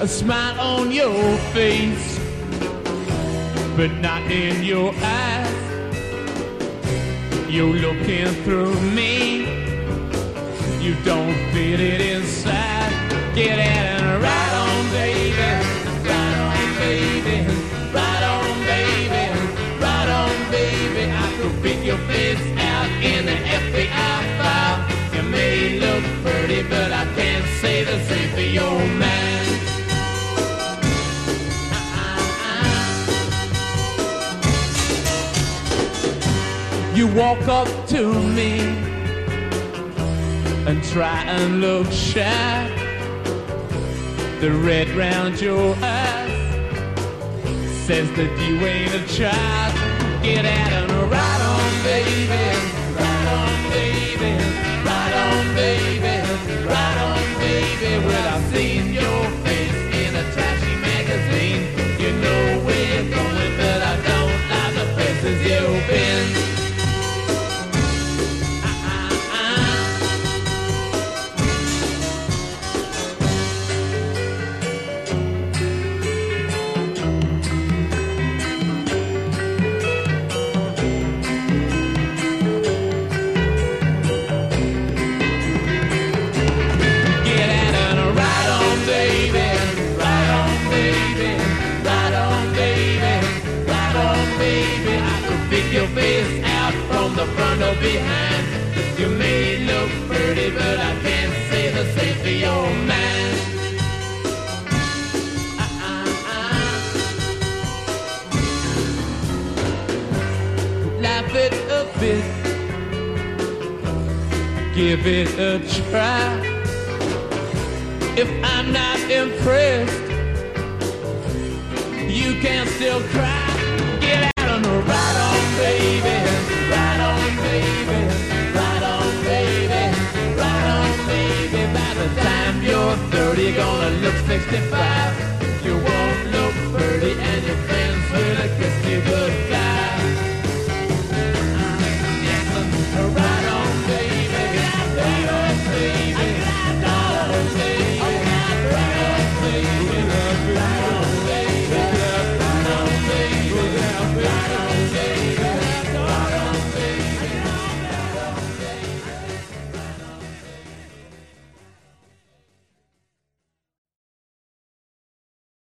a smile on your face, but not in your eyes. You're looking through me, you don't feel it inside. Get at and right on, baby, right on, baby, right on, baby, right on, baby. I could pick your face out in the FBI file. You may look pretty, but I can't say the same for your man. You walk up to me and try and look shy. The red round your eyes says that you ain't a child. Get at and right on, baby, right on, baby, right on, baby, right on, baby. Well, I've seen your face in a trashy magazine. You know where you're going, but I don't like the places you've been. Your face out from the front or behind. You may look pretty, but I can't say the same for your man. Laugh it a bit, give it a try. If I'm not impressed, you can still cry.